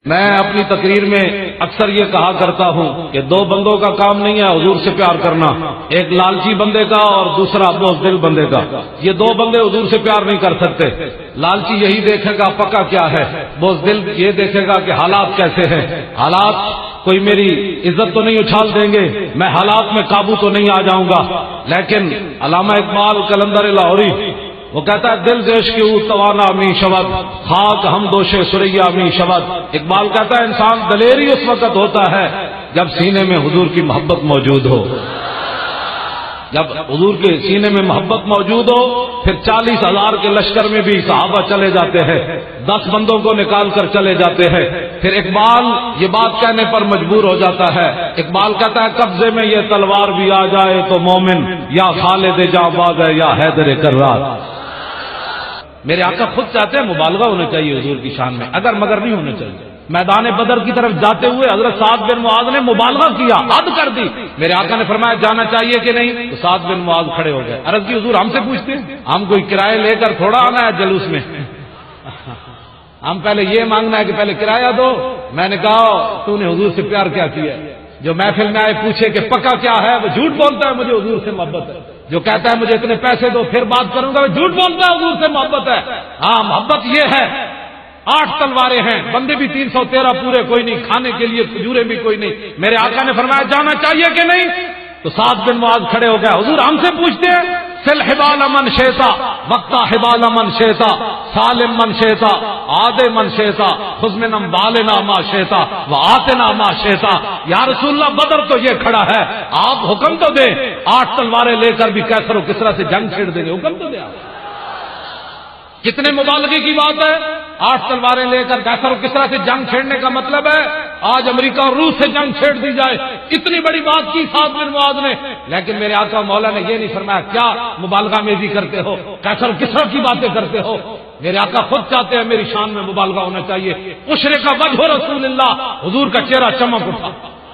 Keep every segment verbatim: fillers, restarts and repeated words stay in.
میں اپنی تقریر میں اکثر یہ کہا کرتا ہوں کہ دو بندوں کا کام نہیں ہے حضور سے پیار کرنا، ایک لالچی بندے کا اور دوسرا بزدل بندے کا۔ یہ دو بندے حضور سے پیار نہیں کر سکتے۔ لالچی یہی دیکھے گا پکا کیا ہے، بزدل یہ دیکھے گا کہ حالات کیسے ہیں، حالات کوئی میری عزت تو نہیں اچھال دیں گے، میں حالات میں قابو تو نہیں آ جاؤں گا۔ لیکن علامہ اقبال قلندر لاہوری وہ کہتا ہے دل دیش کی او توانا می شود، خاک ہم دوشے سریا می شود۔ اقبال کہتا ہے انسان دلیری اس وقت ہوتا ہے جب سینے میں حضور کی محبت موجود ہو۔ جب حضور کے سینے میں محبت موجود ہو پھر چالیس ہزار کے لشکر میں بھی صحابہ چلے جاتے ہیں، دس بندوں کو نکال کر چلے جاتے ہیں۔ پھر اقبال یہ بات کہنے پر مجبور ہو جاتا ہے، اقبال کہتا ہے قبضے میں یہ تلوار بھی آ جائے تو مومن یا خالد جاں ہے یا حیدر کرار۔ میرے آقا خود چاہتے ہیں مبالغہ ہونا چاہیے حضور کی شان میں، اگر مگر نہیں ہونا چاہیے۔ میدان بدر کی طرف جاتے ہوئے حضرت سعد بن معاذ نے مبالغہ کیا، حد کر دی۔ میرے آقا نے فرمایا جانا چاہیے کہ نہیں، تو سعد بن معاذ کھڑے ہو گئے۔ عرض کی حضور ہم سے پوچھتے ہیں، ہم کوئی کرایہ لے کر تھوڑا آنا ہے جلوس میں، ہم پہلے یہ مانگنا ہے کہ پہلے کرایہ دو۔ میں نے کہا تو نے حضور سے پیار کیا کیا ہے؟ جو محفل میں آئے پوچھے کہ پکا کیا ہے وہ جھوٹ بولتا ہے مجھے حضور سے محبت ہے، جو کہتا ہے مجھے اتنے پیسے دو پھر بات کروں گا وہ جھوٹ بولتا ہے حضور سے محبت ہے۔ ہاں محبت یہ ہے، آٹھ تلواریں ہیں، بندے بھی تین سو تیرہ پورے کوئی نہیں، کھانے کے لیے کھجورے بھی کوئی نہیں۔ میرے آقا نے فرمایا جانا چاہیے کہ نہیں، تو سعد بن معاذ کھڑے ہو گئے۔ حضور ہم سے پوچھتے ہیں سل حبال من شیتا وقتا حبال من شیتا سالم من شیتا عاد من شیتا خذ من اموالنا ما شیتا وآتنا ما شیتا۔ یا رسول اللہ بدر تو یہ کھڑا ہے، آپ حکم تو دیں، آٹھ تلواریں لے کر بھی کیسر و کسرا سے جنگ چھیڑ دیں گے، حکم تو دیں آپ۔ کتنے مبالغے کی بات ہے، آٹھ تلواریں لے کر کیسر و کسرا سے جنگ چھیڑنے کا مطلب ہے آج امریکہ اور روس سے جنگ چھیڑ دی جائے، اتنی بڑی بات کی سعد بن معاذ نے۔ لیکن میرے آقا مولا نے یہ نہیں فرمایا کیا مبالغہ میزی کرتے ہو، کیسر و کسرا کی باتیں کرتے ہو۔ میرے آقا خود چاہتے ہیں میری شان میں مبالغہ ہونا چاہیے۔ عشرے کا وجہ رسول اللہ، حضور کا چہرہ چمک اٹھا۔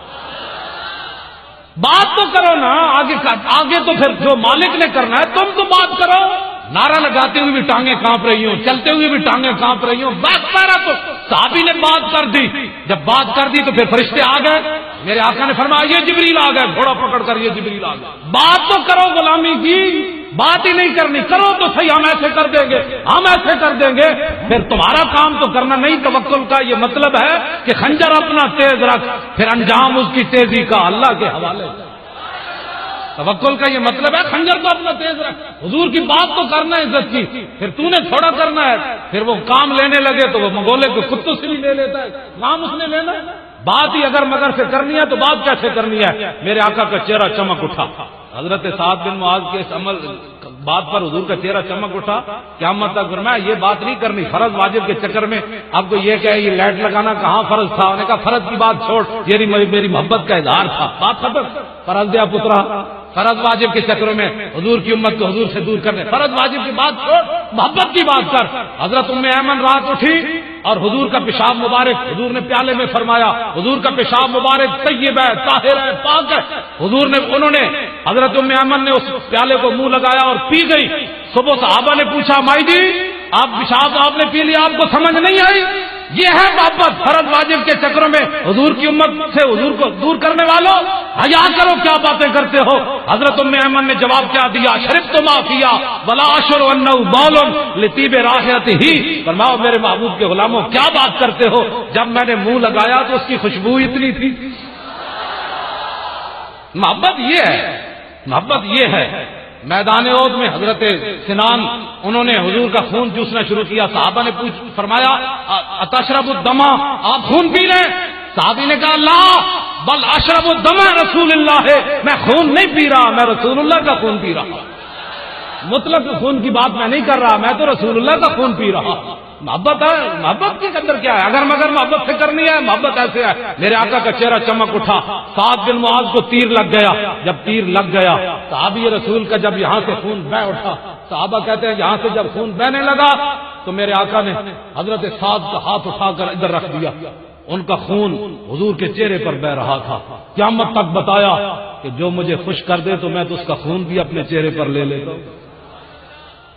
بات تو کرو نا، آگے آگے تو پھر جو مالک نے کرنا ہے تم تو بات کرو۔ نعرہ لگاتے ہوئے بھی ٹانگیں کانپ رہی ہوں، چلتے ہوئے بھی ٹانگیں کانپ رہی ہوں، بات کرا تو صحابی نے بات کر دی، جب بات کر دی تو پھر فرشتے آ گئے۔ میرے آقا نے فرمایا یہ جبریل آ گئے، گھوڑا پکڑ کر یہ جبریل آ گئے۔ بات تو کرو غلامی کی، بات ہی نہیں کرنی، کرو تو صحیح، ہم ایسے کر دیں گے، ہم ایسے کر دیں گے۔ پھر تمہارا کام تو کرنا نہیں۔ توکل کا یہ مطلب ہے کہ خنجر اپنا تیز رکھ، پھر انجام اس کی تیزی کا اللہ کے حوالے۔ توکل کا یہ مطلب ہے خنجر تو اپنا تیز رکھ، حضور کی بات تو کرنا ہے عزت کی، پھر تو نے تھوڑا کرنا ہے۔ پھر وہ کام لینے لگے تو وہ منگولے کو کتوں سے بھی لے لیتا ہے، کام اس نے لینا ہے۔ بات ہی اگر مگر سے کرنی ہے تو بات کیسے کرنی ہے؟ میرے آقا کا چہرہ چمک اٹھا۔ حضرت سعد بن معاذ کے اس عمل بات پر حضور کا چہرہ چمک اٹھا۔ قیامت تک فرمایا یہ بات نہیں کرنی، فرض واجب کے چکر میں اب کو یہ کہ یہ لائٹ لگانا کہاں فرض تھا؟ انہوں نے کہا فرض کی بات چھوڑ، یہ میری محبت کا اظہار تھا، بات ختم۔ فرض دیا پترا، فرض واجب کے چکروں میں حضور کی امت کو حضور سے دور کرنے، فرض واجب کی بات چھوڑ، محبت کی بات کر۔ حضرت ام ایمن رات اٹھی اور حضور کا پیشاب مبارک حضور نے پیالے میں فرمایا، حضور کا پیشاب مبارک طیب ہے، طاہر ہے، پاک ہے۔ حضور نے انہوں نے حضرت ام ایمن نے اس پیالے کو منہ لگایا اور پی گئی۔ صبح صحابہ نے پوچھا مائی جی آپ پیشاب آپ نے پی لیا، آپ کو سمجھ نہیں آئی؟ یہ ہے محبت۔ فرض واجب کے چکروں میں حضور کی امت سے حضور کو دور کرنے والوں، حیا کرو، کیا باتیں کرتے ہو؟ حضرت ام ایمن نے جواب کیا دیا؟ شربت ما فیا ولا اشعر انه بال لطیب رائحتہ ہی۔ فرماؤ میرے محبوب کے غلاموں کیا بات کرتے ہو؟ جب میں نے منہ لگایا تو اس کی خوشبو اتنی تھی۔ محبت یہ ہے، محبت یہ ہے۔ میدان احد میں حضرت سنان انہوں نے حضور کا خون چوسنا شروع کیا۔ صحابہ نے پوچھ فرمایا اتشرب الدم، آپ خون پی رہے ہیں؟ صحابی نے کہا لا بل اشرب الدم رسول اللہ ہے، میں خون نہیں پی رہا، میں رسول اللہ کا خون پی رہا۔ مطلق خون کی بات میں نہیں کر رہا، میں تو رسول اللہ کا خون پی رہا۔ محبت ہے، محبت کے اندر کیا ہے؟ اگر مگر محبت سے کرنی ہے، محبت ایسے ہے۔ میرے آقا کا چہرہ چمک اٹھا۔ سعد بن معاذ کو تیر لگ گیا، جب تیر لگ گیا صحابی رسول کا جب یہاں سے خون بہ اٹھا، صحابہ کہتے ہیں یہاں سے جب خون بہنے لگا تو میرے آقا نے حضرت سعد کا ہاتھ اٹھا کر ادھر رکھ دیا، ان کا خون حضور کے چہرے پر بہ رہا تھا۔ قیامت تک بتایا کہ جو مجھے خوش کر دے تو میں تو اس کا خون بھی اپنے چہرے پر لے لیتا ہوں۔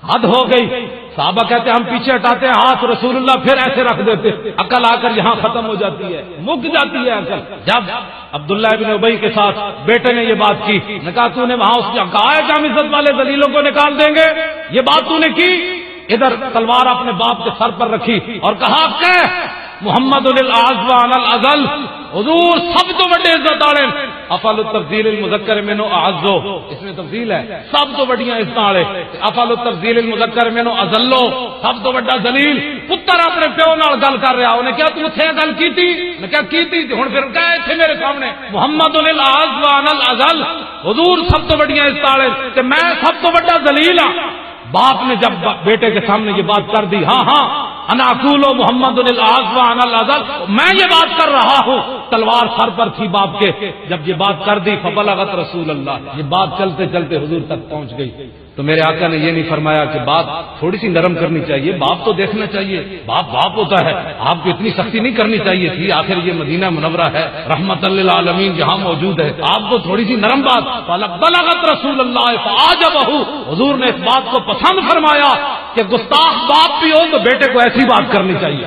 حد ہو گئی. صحابہ کہتے ہیں ہم پیچھے ہٹاتے ہیں ہاتھ, رسول اللہ پھر ایسے رکھ دیتے. عقل آ کر یہاں ختم ہو جاتی ہے, مک جاتی ہے عقل. جب عبداللہ بن ابی کے ساتھ بیٹے نے یہ بات کی, نے کہا تو نے وہاں اس نے کہا ہے کہ ہم عزت والے دلیلوں کو نکال دیں گے, یہ بات تو نے کی. ادھر تلوار اپنے باپ کے سر پر رکھی اور کہا کہ محمد الاعز وان الازل, حضور سب تو بڑے عزت والے. افعل التفضیل المذکر منو اعزو, اس میں تفضیل ہے, سب تو بڑیاں عزت والے. افعل التفضیل المذکر منو ازلو, سب تو بڑا ذلیل. پتر اپنے پیو نال گل کر رہا, انہیں کیا تو اتھے گل کیتی, نے کیا کیتی تھی, ہن پھر کہے تھے میرے سامنے محمد الاعز وان الازل, حضور سب تو بڑیاں عزت والے کہ میں سب تو بڑا ذلیل ہاں. باپ نے جب بیٹے کے سامنے یہ بات کر دی, ہاں ہاں انا اقول محمد الاعز وانا الازل, میں یہ بات کر رہا ہوں, تلوار سر پر تھی باپ کے. جب یہ بات کر دی فبلغت رسول اللہ, یہ بات چلتے چلتے حضور تک پہنچ گئی. تو میرے آقا نے یہ نہیں فرمایا کہ بات تھوڑی سی نرم کرنی چاہیے, باپ تو دیکھنا چاہیے, باپ باپ ہوتا ہے, آپ کو اتنی سختی نہیں کرنی چاہیے تھی, آخر یہ مدینہ منورہ ہے, رحمت للعالمین جہاں موجود ہے, آپ کو تھوڑی سی نرم بات. بلغت رسول اللہ فاعجبہ, حضور نے اس بات کو پسند فرمایا کہ گستاخ باپ بھی ہو تو بیٹے کو ایسی بات کرنی چاہیے.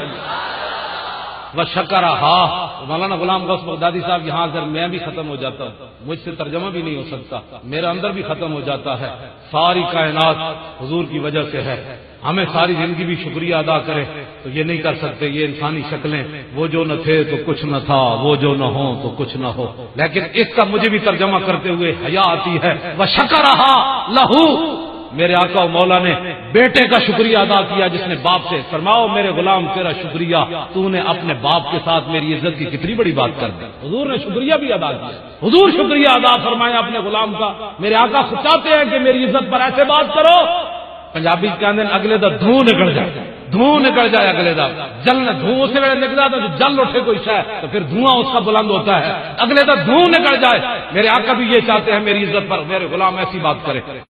وشکرہا. مولانا غلام غوث بغدادی صاحب یہاں اگر میں بھی ختم ہو جاتا ہوں, مجھ سے ترجمہ بھی نہیں ہو سکتا, میرا اندر بھی ختم ہو جاتا ہے. ساری کائنات حضور کی وجہ سے ہے. ہمیں ساری زندگی بھی شکریہ ادا کرے تو یہ نہیں کر سکتے. یہ انسانی شکلیں, وہ جو نہ تھے تو کچھ نہ تھا, وہ جو نہ ہو تو کچھ نہ ہو. لیکن اس کا مجھے بھی ترجمہ کرتے ہوئے حیا آتی ہے. وشکرہا لہو, میرے آقا و مولا نے بیٹے کا شکریہ ادا کیا جس نے باپ سے. فرماؤ میرے غلام تیرا شکریہ, تو نے اپنے باپ کے ساتھ میری عزت کی کتنی بڑی بات کر دی. حضور نے شکریہ بھی ادا کیا. حضور شکریہ ادا فرمایا اپنے غلام کا. میرے آقا چاہتے ہیں کہ میری عزت پر ایسے بات کرو, پنجابی کہتے ہیں اگلے دا دھوں نکل جائے, دھوں نکل جائے اگلے دا. جلنا دھوں سے نکلا تو جل اٹھے کوئی شے تو پھر دھواں اس کا بلند ہوتا ہے, اگلے دا دھوں نکل جائے. میرے آقا بھی یہ چاہتے ہیں میری عزت پر میرے غلام ایسی بات کرے.